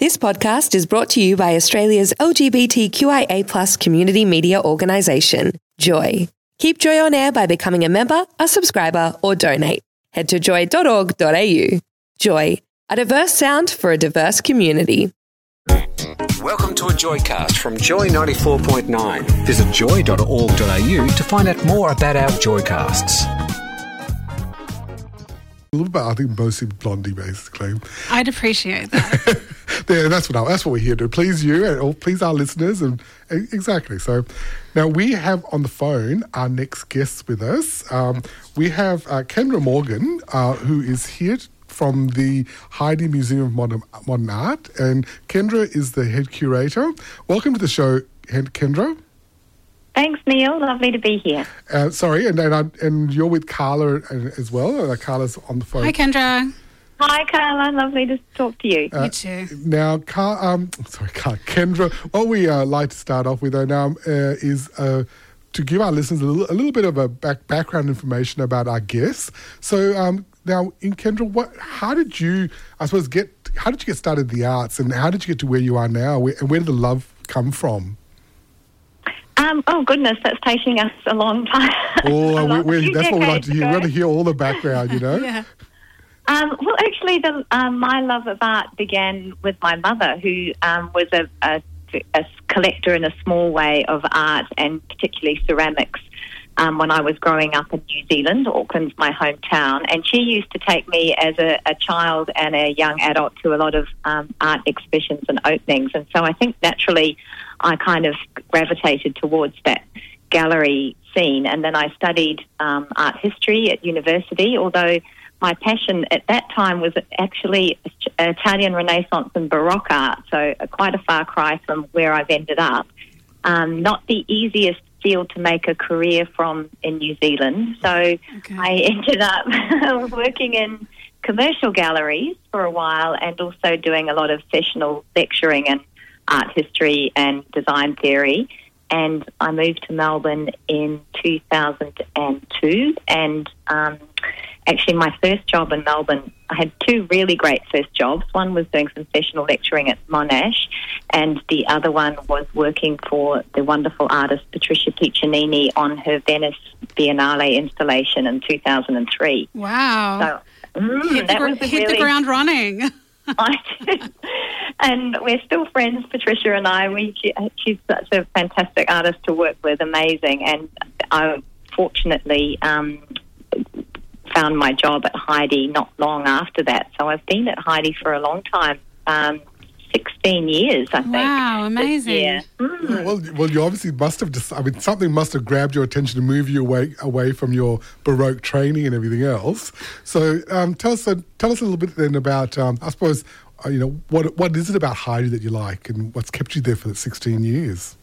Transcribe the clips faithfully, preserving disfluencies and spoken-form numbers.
This podcast is brought to you by Australia's L G B T Q I A plus community media organisation, Joy. Keep Joy on air by becoming a member, a subscriber, or donate. Head to joy dot org dot a u. Joy, a diverse sound for a diverse community. Welcome to a Joycast from Joy ninety-four point nine. Visit joy dot org dot a u to find out more about our Joycasts. A little bit, I think, mostly Blondie, basically. I'd appreciate that. Yeah, that's what I, that's what we're here to please you and or please our listeners, and exactly. So, now we have on the phone our next guest with us. Um, we have uh, Kendra Morgan, uh, who is here from the Heidi Museum of Modern, Modern Art, and Kendra is the head curator. Welcome to the show, Kendra. Thanks, Neil. Lovely to be here. Uh, sorry, and and, I, and you're with Carla as well. Uh, Carla's on the phone. Hi, Kendra. Hi, Carla. Lovely to talk to you. Uh, you too. Now, Car, um, sorry, Car, Kendra, what we uh, like to start off with though now uh, is uh, to give our listeners a little, a little bit of a back, background information about our guests. So um, now, in Kendra, what? How did you, I suppose, get? How did you get started in the arts, and how did you get to where you are now? Where, and where did the love come from? Um, oh, goodness, that's taking us a long time. Oh, long, we, we, that's what we like to hear. Ago. We want to hear all the background, you know? Yeah. Um, well, actually, the, um, my love of art began with my mother, who um, was a, a, a collector in a small way of art, and particularly ceramics, um, when I was growing up in New Zealand. Auckland's my hometown, and she used to take me as a, a child and a young adult to a lot of um, art exhibitions and openings, and so I think naturally I kind of gravitated towards that gallery scene. And then I studied um, art history at university, although my passion at that time was actually Italian Renaissance and Baroque art, so quite a far cry from where I've ended up. Um, not the easiest field to make a career from in New Zealand, so okay. I ended up working in commercial galleries for a while, and also doing a lot of sessional lecturing and art history and design theory. And I moved to Melbourne in two thousand two, and um, actually my first job in Melbourne, I had two really great first jobs. One was doing some sessional lecturing at Monash, and the other one was working for the wonderful artist Patricia Piccinini on her Venice Biennale installation in two thousand three. Wow. So mm, hit, that the, was a hit really, the ground running. I did. And we're still friends, Patricia and I. We, she, she's such a fantastic artist to work with, amazing. And I fortunately um, found my job at Heidi not long after that. So I've been at Heidi for a long time, um, sixteen years, I think. Wow, amazing. Mm. Yeah, well, well, you obviously must have, just, I mean, something must have grabbed your attention to move you away away from your Baroque training and everything else. So um, tell us, uh, tell us a little bit then about, um, I suppose, uh, you know, what what is it about Heidi that you like, and what's kept you there for sixteen years?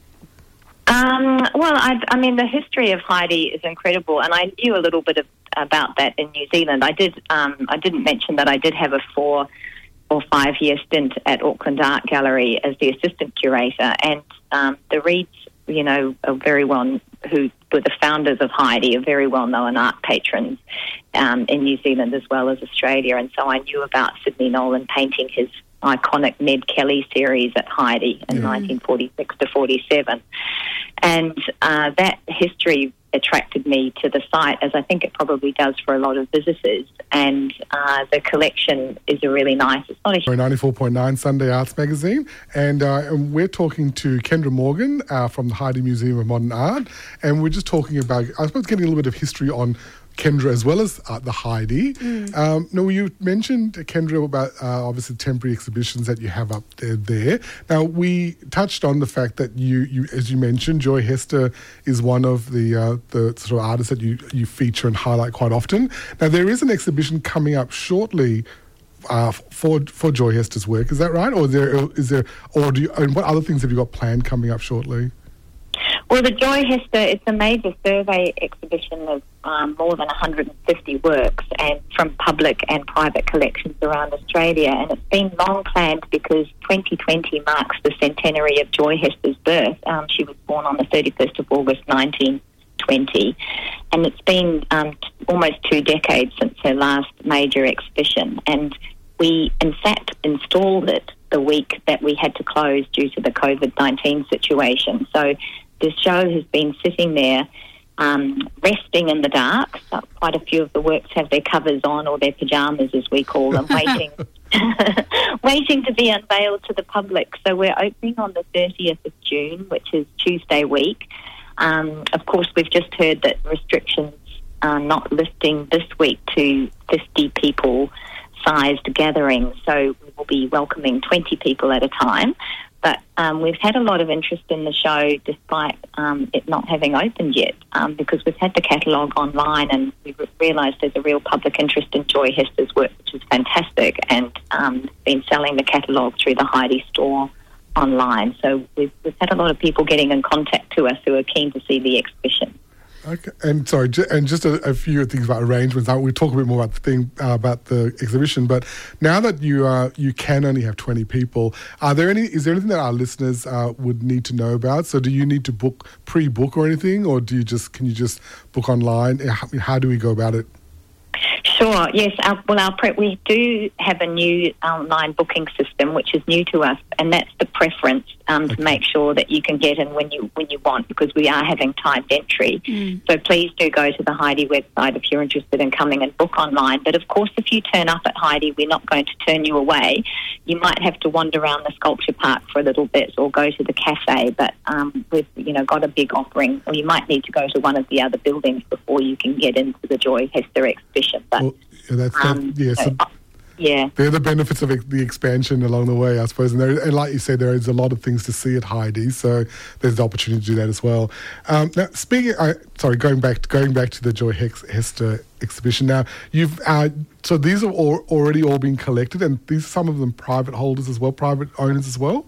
Um, well, I, I mean, the history of Heidi is incredible, and I knew a little bit of, about that in New Zealand. I did. Um, I didn't mention that I did have a four or five year stint at Auckland Art Gallery as the assistant curator, and um, the Reeds, you know, are very well, who were the founders of Heidi, are very well known art patrons um, in New Zealand as well as Australia, and so I knew about Sidney Nolan painting his iconic Ned Kelly series at Heidi in mm. nineteen forty-six to forty-seven, and uh, that history attracted me to the site, as I think it probably does for a lot of visitors, and uh, the collection is a really nice. It's not a ninety-four point nine Sunday Arts Magazine, and, uh, and we're talking to Kendra Morgan uh, from the Heidi Museum of Modern Art, and we're just talking about, I suppose, getting a little bit of history on Kendra as well as uh, the Heidi. Mm. Um, now, you mentioned, Kendra, about uh, obviously temporary exhibitions that you have up there. there. Now, we touched on the fact that you, you as you mentioned, Joy Hester is one of the uh, the sort of artists that you, you feature and highlight quite often. Now, there is an exhibition coming up shortly uh, for for Joy Hester's work. Is that right? Or is there is there or do you, and what other things have you got planned coming up shortly? Well, the Joy Hester, it's a major survey exhibition of um, more than one hundred fifty works, and from public and private collections around Australia. And it's been long planned because twenty twenty marks the centenary of Joy Hester's birth. Um, she was born on the thirty-first of August nineteen twenty, and it's been um, t- almost two decades since her last major exhibition. And we, in fact, installed it the week that we had to close due to the COVID nineteen situation. So the show has been sitting there um, resting in the dark. So quite a few of the works have their covers on, or their pyjamas as we call them, waiting waiting to be unveiled to the public. So we're opening on the thirtieth of June, which is Tuesday week. Um, of course, we've just heard that restrictions are not lifting this week to fifty people sized gatherings, so we will be welcoming twenty people at a time. But um, we've had a lot of interest in the show despite um, it not having opened yet, um, because we've had the catalogue online and we've realised there's a real public interest in Joy Hester's work, which is fantastic, and um, been selling the catalogue through the Heidi store online. So we've, we've had a lot of people getting in contact to us who are keen to see the exhibition. Okay, and sorry, ju- and just a, a few things about arrangements. Uh, we'll talk a bit more about the thing uh, about the exhibition. But now that you uh, you can only have twenty people, are there any? Is there anything that our listeners uh, would need to know about? So, do you need to book pre-book or anything, or do you just can you just book online? How, how do we go about it? Sure, yes. Our, well, our pre- we do have a new online booking system, which is new to us, and that's the preference um, okay. to make sure that you can get in when you when you want, because we are having timed entry. Mm. So please do go to the Heidi website if you're interested in coming and book online. But of course, if you turn up at Heidi, we're not going to turn you away. You might have to wander around the sculpture park for a little bit or go to the cafe, but um, we've you know got a big offering, or you might need to go to one of the other buildings before you can get into the Joy Hester exhibition. But well, yeah, that's that, um, yeah. So, so, uh, yeah. They're the benefits of ex- the expansion along the way, I suppose. And, there, and like you said, there is a lot of things to see at Heidi, so there's the opportunity to do that as well. Um, now, speaking, I, sorry, going back to, going back to the Joy Hex, Hester exhibition. Now, you've uh, so these have all, already all been collected, and these some of them private holders as well, private owners as well.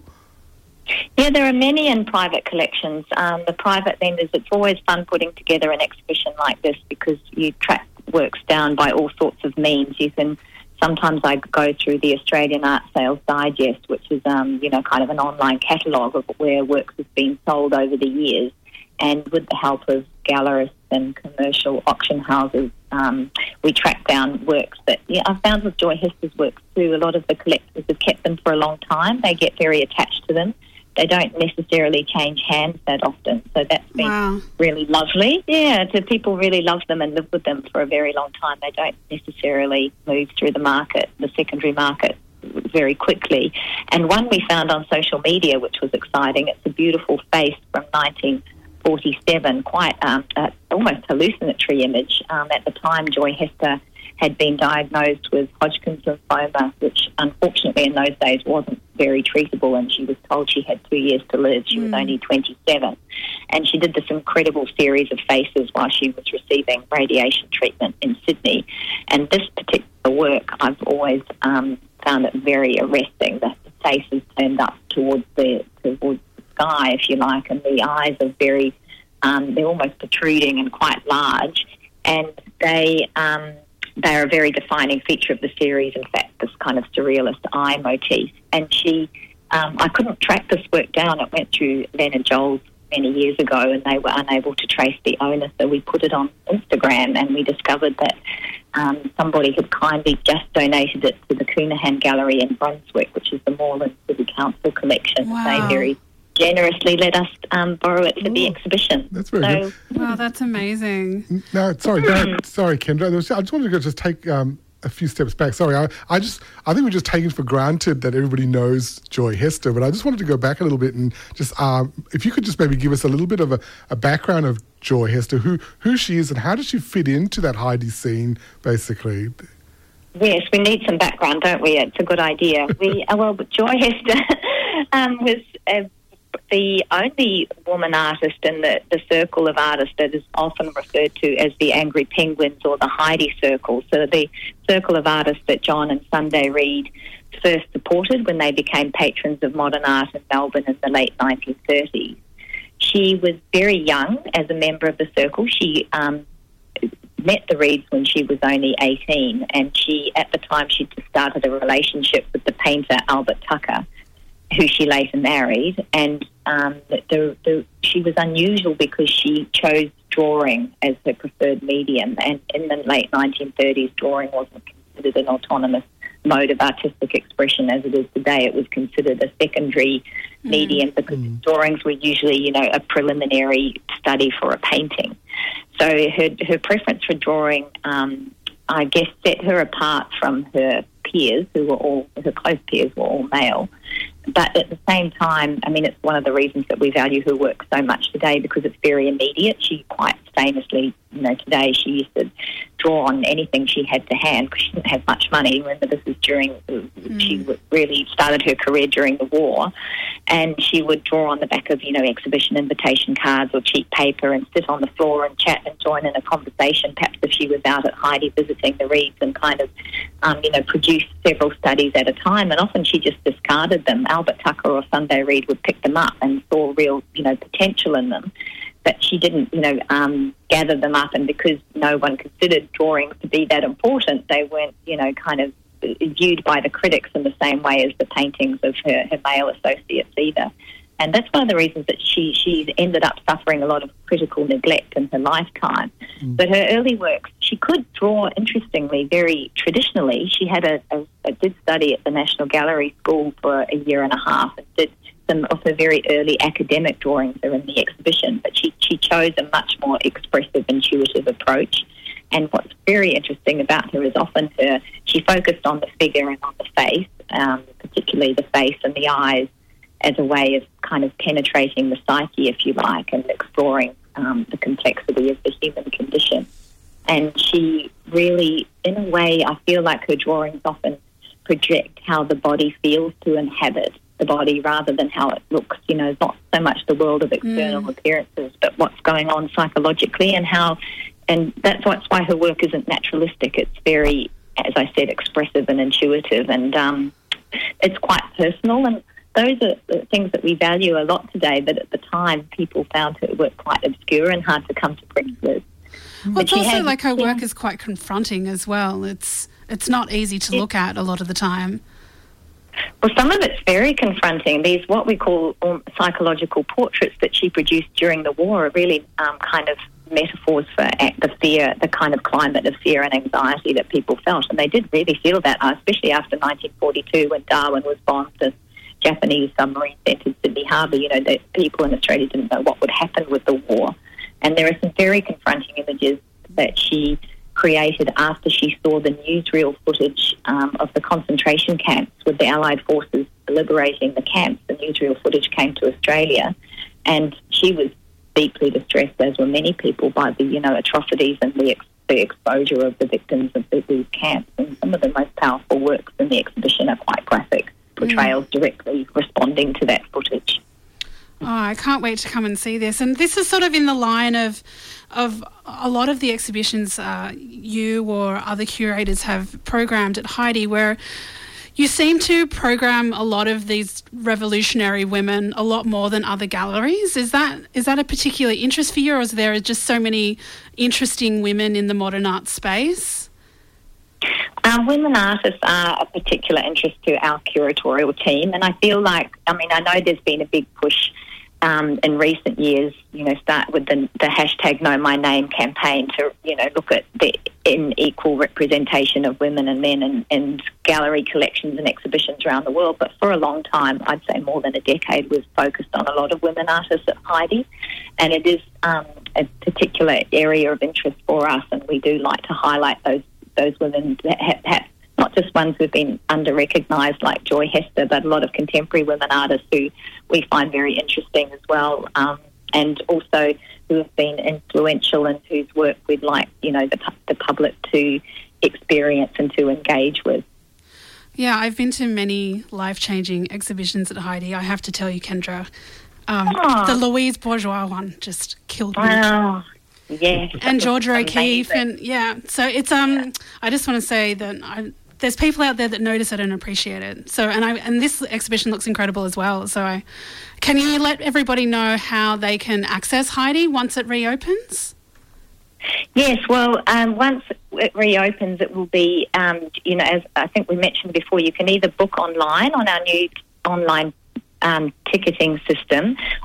Yeah, there are many in private collections. Um, the private vendors, it's always fun putting together an exhibition like this because you track works down by all sorts of means. You can sometimes I go through the Australian Art Sales Digest, which is um, you know kind of an online catalogue of where works have been sold over the years, and with the help of gallerists and commercial auction houses, um, we track down works that yeah, I've found with Joy Hester's works too. A lot of the collectors have kept them for a long time. They get very attached to them. They don't necessarily change hands that often, so that's been wow. really lovely. Yeah, so people really love them and live with them for a very long time. They don't necessarily move through the market, the secondary market, very quickly. And one we found on social media, which was exciting, it's a beautiful face from nineteen forty-seven, quite um, a, almost hallucinatory image. Um, at the time, Joy Hester had been diagnosed with Hodgkin's lymphoma, which unfortunately in those days wasn't very treatable, and she was told she had two years to live. She mm. was only twenty-seven. And she did this incredible series of faces while she was receiving radiation treatment in Sydney. And this particular work, I've always um, found it very arresting. The face is turned up towards the, towards the sky, if you like, and the eyes are very, um, they're almost protruding and quite large. And they... Um, They're a very defining feature of the series, in fact, this kind of surrealist eye motif. And she, um, I couldn't track this work down. It went through Leonard Jones many years ago, and they were unable to trace the owner, so we put it on Instagram, and we discovered that um, somebody had kindly just donated it to the Coonahan Gallery in Brunswick, which is the Moreland City Council collection. Wow. They very generously let us um, borrow it for Ooh, the exhibition. That's very so, good. Wow, that's amazing. No, sorry, no, sorry, Kendra. I just wanted to just take um, a few steps back. Sorry, I, I just I think we're just taking for granted that everybody knows Joy Hester, but I just wanted to go back a little bit and just um, if you could just maybe give us a little bit of a, a background of Joy Hester, who who she is and how does she fit into that Heidi scene, basically. Yes, we need some background, don't we? It's a good idea. We uh, well, Joy Hester um, was a the only woman artist in the, the circle of artists that is often referred to as the Angry Penguins or the Heidi Circle. So the circle of artists that John and Sunday Reid first supported when they became patrons of modern art in Melbourne in the late nineteen thirties. She was very young as a member of the circle. She um, met the Reids when she was only eighteen, and she, at the time, she just started a relationship with the painter Albert Tucker, who she later married, and um, the, the, she was unusual because she chose drawing as her preferred medium, and in the late nineteen thirties, drawing wasn't considered an autonomous mode of artistic expression as it is today. It was considered a secondary mm. medium because mm. drawings were usually, you know, a preliminary study for a painting. So her her preference for drawing, um, I guess, set her apart from her peers, who were all, her close peers were all male. But at the same time, I mean, it's one of the reasons that we value her work so much today, because it's very immediate. She quite famously, you know, today she used to draw on anything she had to hand because she didn't have much money. Remember, this was during, mm. she really started her career during the war, and she would draw on the back of, you know, exhibition invitation cards or cheap paper and sit on the floor and chat and join in a conversation, perhaps if she was out at Heidi visiting the Reeds, and kind of, um, you know, produce several studies at a time, and often she just discarded them. Albert Tucker or Sunday Reed would pick them up and saw real, you know, potential in them. But she didn't, you know, um, gather them up, and because no one considered drawings to be that important, they weren't, you know, kind of viewed by the critics in the same way as the paintings of her, her male associates either. And that's one of the reasons that she she's ended up suffering a lot of critical neglect in her lifetime. Mm. But her early works, she could draw, interestingly, very traditionally. She had a, a, a did study at the National Gallery School for a year and a half, and did some of her very early academic drawings are in the exhibition. But she, she chose a much more expressive, intuitive approach. And what's very interesting about her is often her she focused on the figure and on the face, um, particularly the face and the eyes, as a way of kind of penetrating the psyche, if you like, and exploring um, the complexity of the human condition. And she really, in a way, I feel like her drawings often project how the body feels to inhabit the body rather than how it looks. You know, not so much the world of external mm. appearances, but what's going on psychologically, and how, and that's what's why her work isn't naturalistic. It's very, as I said, expressive and intuitive, and um, it's quite personal. And those are the things that we value a lot today, but at the time people found her work quite obscure and hard to come to grips with. Well, but it's also had, like her yeah. work is quite confronting as well. It's it's not easy to it, look at a lot of the time. Well, some of it's very confronting. These what we call um, psychological portraits that she produced during the war are really um, kind of metaphors for the fear, the kind of climate of fear and anxiety that people felt. And they did really feel that, especially after nineteen forty-two when Darwin was bombed and Japanese submarines entered Sydney Harbour. You know, the people in Australia didn't know what would happen with the war. And there are some very confronting images that she created after she saw the newsreel footage um, of the concentration camps with the Allied forces liberating the camps. The newsreel footage came to Australia, and she was deeply distressed, as were many people, by the, you know, atrocities and the, ex- the exposure of the victims of the, these camps. And some of the most powerful works in the exhibition are quite graphic portrayals mm. directly responding to that footage. Oh, I can't wait to come and see this. And this is sort of in the line of of a lot of the exhibitions uh, you or other curators have programmed at Heidi, where you seem to program a lot of these revolutionary women a lot more than other galleries. Is that is that a particular interest for you, or is there just so many interesting women in the modern art space? Uh, women artists are a particular interest to our curatorial team, and I feel like, I mean, I know there's been a big push um, in recent years, you know, start with the, the hashtag Know My Name campaign to, you know, look at the unequal representation of women and men in, in gallery collections and exhibitions around the world. But for a long time, I'd say more than a decade, we've focused on a lot of women artists at Heidi, and it is um, a particular area of interest for us, and we do like to highlight those those women that have, have not just ones who've been under-recognised like Joy Hester, but a lot of contemporary women artists who we find very interesting as well, um, and also who have been influential and whose work we'd like, you know, the, the public to experience and to engage with. Yeah, I've been to many life-changing exhibitions at Heidi. I have to tell you, Kendra, um, the Louise Bourgeois one just killed me. Wow. Yes, and Georgia O'Keeffe, and yeah, so it's um. Yeah. I just want to say that I, there's people out there that notice it and appreciate it. So, and I and this exhibition looks incredible as well. So, I, can you let everybody know how they can access Heidi once it reopens? Yes, well, um, once it reopens, it will be, um, you know, as I think we mentioned before, you can either book online on our new online Um, ticketing system,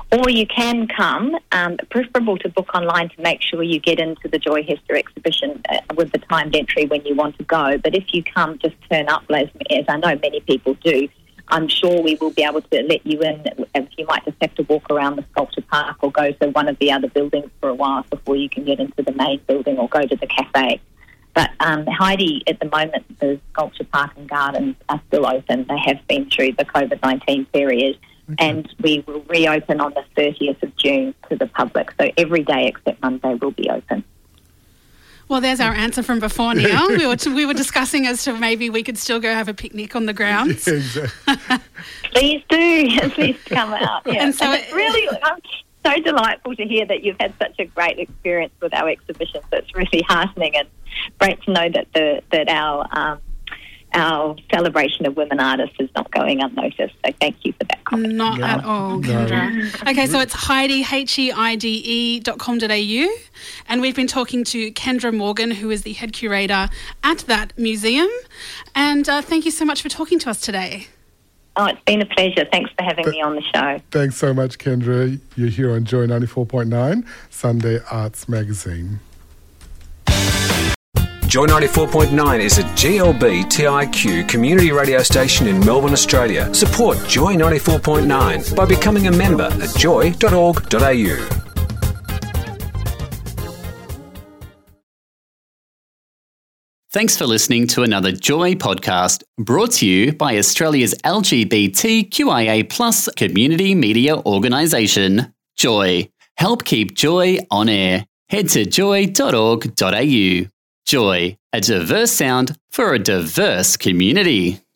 Or you can come, um, preferable to book online to make sure you get into the Joy Hester exhibition uh, with the timed entry when you want to go. But if you come, just turn up, as, as I know many people do. I'm sure we will be able to let you in. If you might just have to walk around the sculpture park or go to one of the other buildings for a while before you can get into the main building or go to the cafe. But um, Heidi, at the moment, the sculpture park and gardens are still open. They have been through the COVID nineteen period. Okay. And we will reopen on the thirtieth of June to the public. So every day except Monday will be open. Well, there's our answer from before, Neil. we were we were discussing as to maybe we could still go have a picnic on the grounds. Yeah, exactly. Please do. Please come out. Yeah. And so and it's really um, so delightful to hear that you've had such a great experience with our exhibition. So it's really heartening and great to know that the that our um, our celebration of women artists is not going unnoticed. So thank you for that comment. Not no, at all, Kendra. No. Okay, so it's Heidi, H E I D E dot com dot A U, and we've been talking to Kendra Morgan, who is the head curator at that museum. And uh, thank you so much for talking to us today. Oh, it's been a pleasure. Thanks for having me on the show. Thanks so much, Kendra. You're here on Joy ninety-four point nine, Sunday Arts Magazine. Joy ninety-four point nine is a G L B T I Q community radio station in Melbourne, Australia. Support Joy ninety-four point nine by becoming a member at joy dot org dot A U. Thanks for listening to another Joy podcast brought to you by Australia's L G B T Q I A plus community media organisation, Joy. Help keep Joy on air. Head to joy dot org dot A U. Joy, a diverse sound for a diverse community.